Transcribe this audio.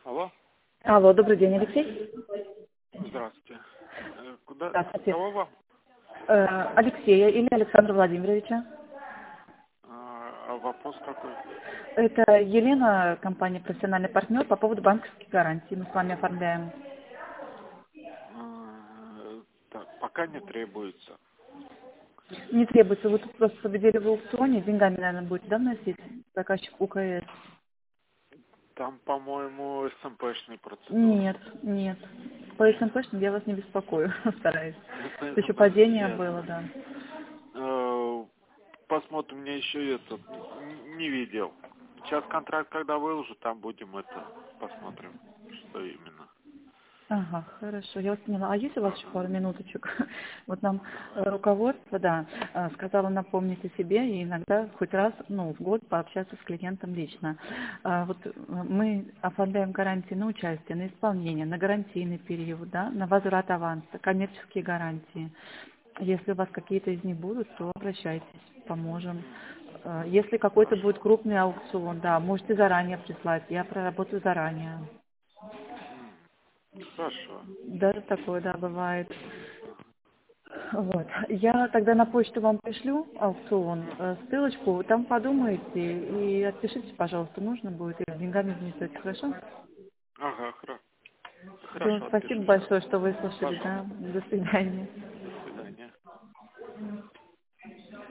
Алло, Алло, добрый день, Алексей. здравствуйте. Куда? Здравствуйте. Кого вам? Алексея или Александра Владимировича. А вопрос какой? Это Елена, компания «Профессиональный партнер» по поводу банковских гарантий. Мы с вами оформляем. Так, пока не требуется. Не требуется, вы тут просто победили в аукционе, деньгами, наверное, будете, да, вносить? Заказчик УКС. Там, по-моему, СМПшные процедуры. Нет, нет. По СМПшным я вас не беспокою, стараюсь. По Еще СМП, падение было, ясно. да. Посмотрим, мне еще это не видел. Сейчас контракт, когда выложу, там будем посмотрим, что именно. Ага, хорошо, я вас поняла. А есть у вас еще пару минуточек? Вот нам Давай. руководство, да, сказала напомнить о себе и иногда хоть раз, в год пообщаться с клиентом лично. Мы оформляем гарантии на участие, на исполнение, на гарантийный период, да, на возврат аванса, коммерческие гарантии. Если у вас какие-то из них будут, то обращайтесь, поможем. Если какой-то будет Хорошо. крупный аукцион, да, можете заранее прислать, я проработаю заранее. Хорошо. Даже такое, да, бывает. Ага. Вот. Я тогда на почту вам пришлю аукцион, ссылочку, там подумайте и отпишитесь, пожалуйста, нужно будет, и с деньгами внесете, хорошо? Ага, Все, хорошо, спасибо отпишусь. большое, что выслушали, Пожалуйста. да, до свидания.